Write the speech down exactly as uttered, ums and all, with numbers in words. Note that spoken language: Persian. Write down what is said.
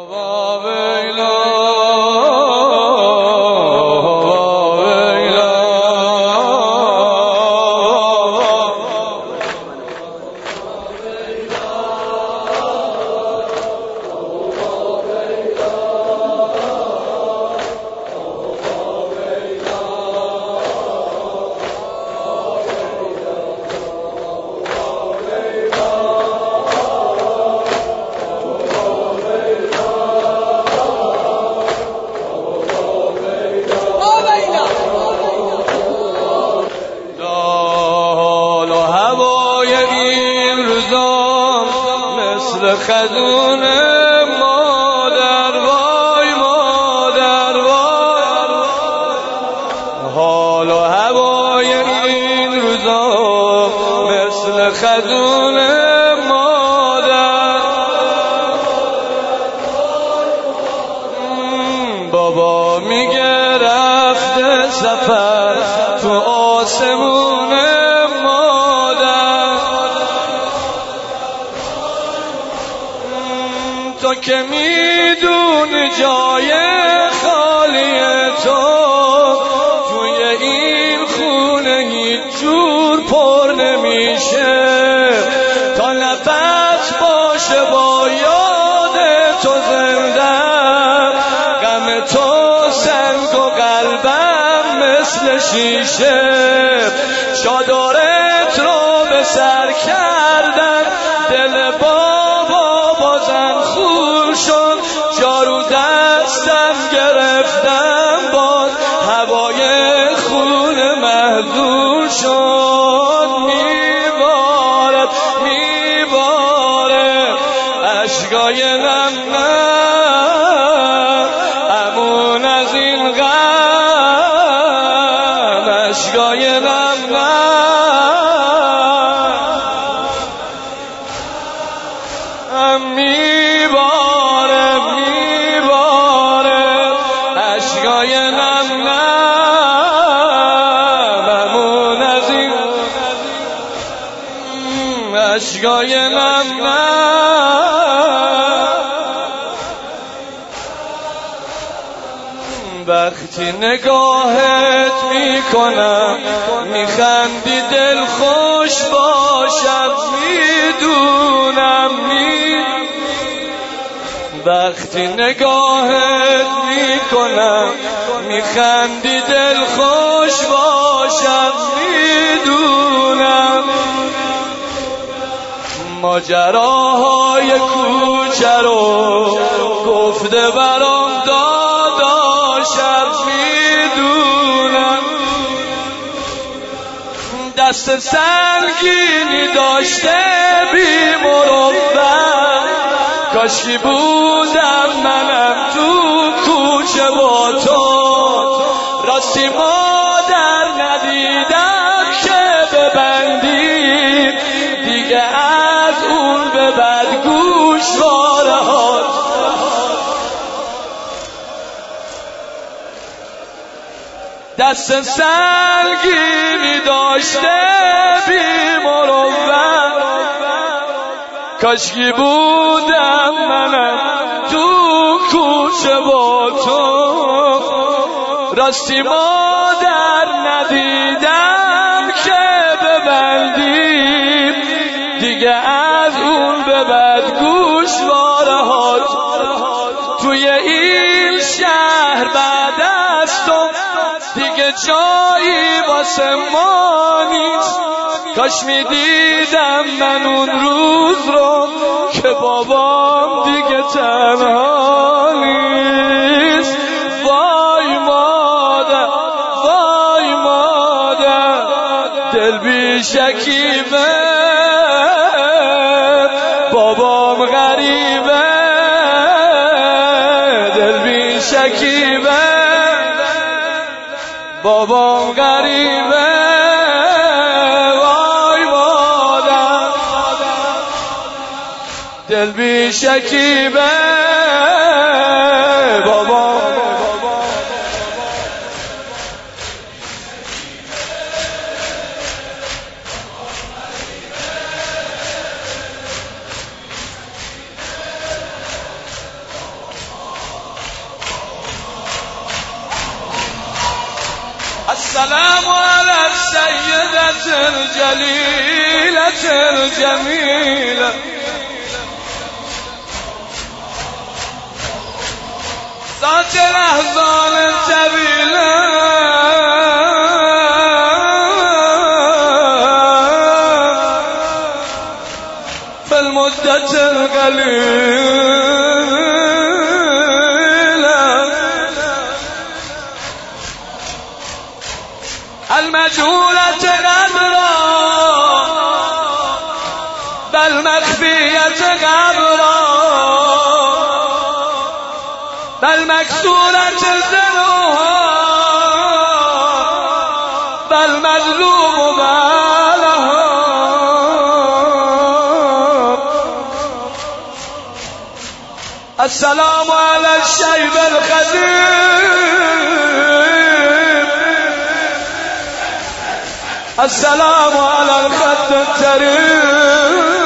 خزون مادر وای مادر وای حال و هوای این روزا مثل خزون مادر بابا میگه رفته سفر تو آسمون تو که میدونی جای خالی تو توی این خونه هیچ جور پر نمیشه تا نفس باشه با یاد تو زنده غم تو سنگ و قلبم مثل شیشه چادرت رو به سر کردن دل بابا بازم خور شد جارو دستم گرفتم باز هوای خون محضور شد میبارد میباره اشکای نم نم امون از این غم اشکای نم نم میباره میباره اشکای نم نم امون از این اشکای نم نم وقتی نگاهت میکنم میخندی دل خوش باشم میدونم می وقتی نگاهت میکنم میخندی دل خوش باشم میدونم ماجراهای کوچه رو گفته برام داداشم میدونم دست سنگینی داشته بی مروت کاشکی بودم منم تو کوچه با تو راستی مادر ندیدم که ببندی دیگه از اون به بعد گوشواره هات دست سنگینی داشته بی مروت کاشکی بودم منم تو کوچه با تو راستی مادر ندیدم که ببندیم دیگه از اون به بعد گوشواره هات توی این شهر بعد از تو دیگه جایی واسه ما نیست کاش میدیدم من اون روز رو که بابام دیگه تنها نیست وای مادر وای مادر دل بی شکیبه بابام غریبه دل بی شکیبه بابام غریبه وای مادر دل بی شکیبه بابام السلام على السيدة الجليلة الجميلة ذات الأحزان الجميلة في المدة القليلة المجهولة قدرا بل مخفية قبرا بل مكسورة ذنوها بل مظلوم بالها السلام على الشيب الخديم السلام على الخد التريم